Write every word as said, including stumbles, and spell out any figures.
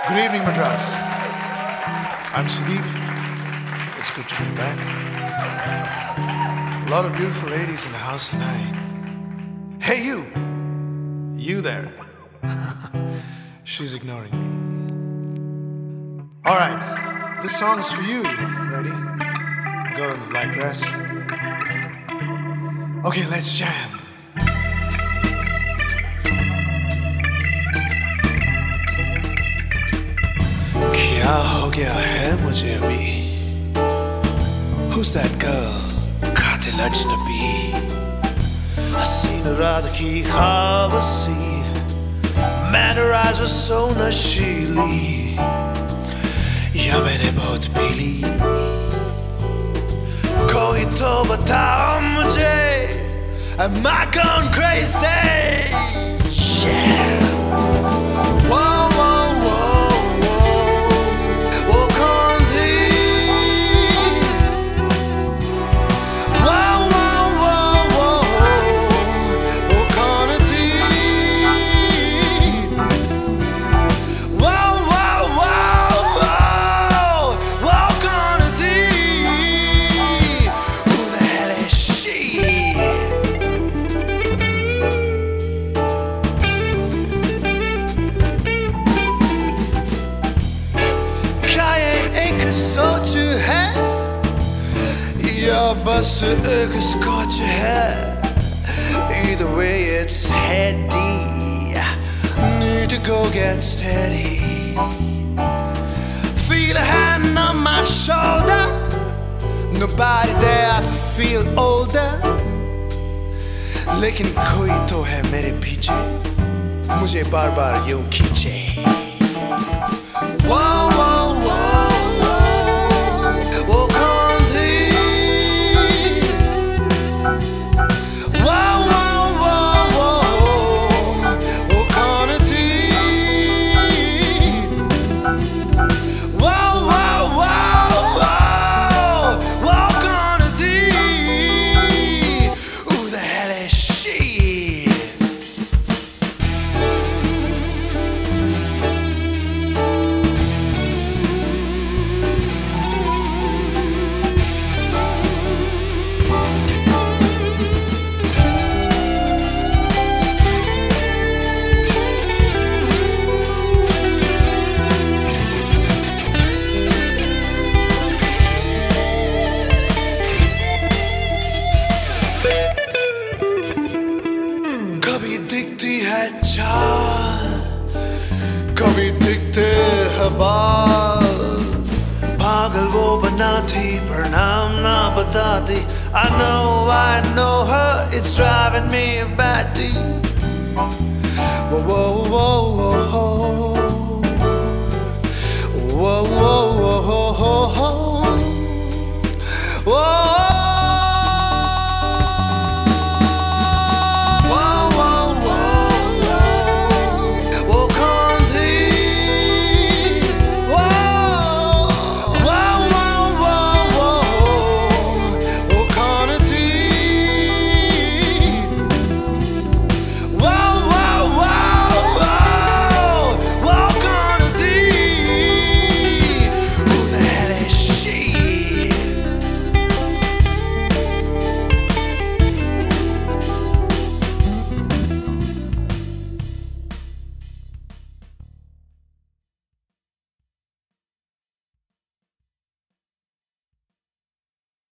Good evening, Madras. I'm Sudeep. It's good to be back. A lot of beautiful ladies in the house tonight. Hey, you! You there. She's ignoring me. Alright, this song is for you, lady. Girl in the black dress. Okay, let's jam. क्या हो गया है मुझे अभी Who's that girl कातिल अजनबी हसीन रात की ख्वाब सी Man, her eyes were so नशीली या मैंने बहुत पी ली कोई तो बताओ मुझे Am I gone crazy? Yeah Whoa, whoa, whoa सोच है या बस एक स्कॉच है Either way it's heady Need to go get steady Feel a hand on my shoulder Nobody there, I feel older लेकिन कोई तो है मेरे पीछे मुझे बार बार यूं खींचे Wow, wow, wow कभी दिखते हैं बाल पागल वो बनाती पर नाम ना बताती I know, I know her, it's driving me batty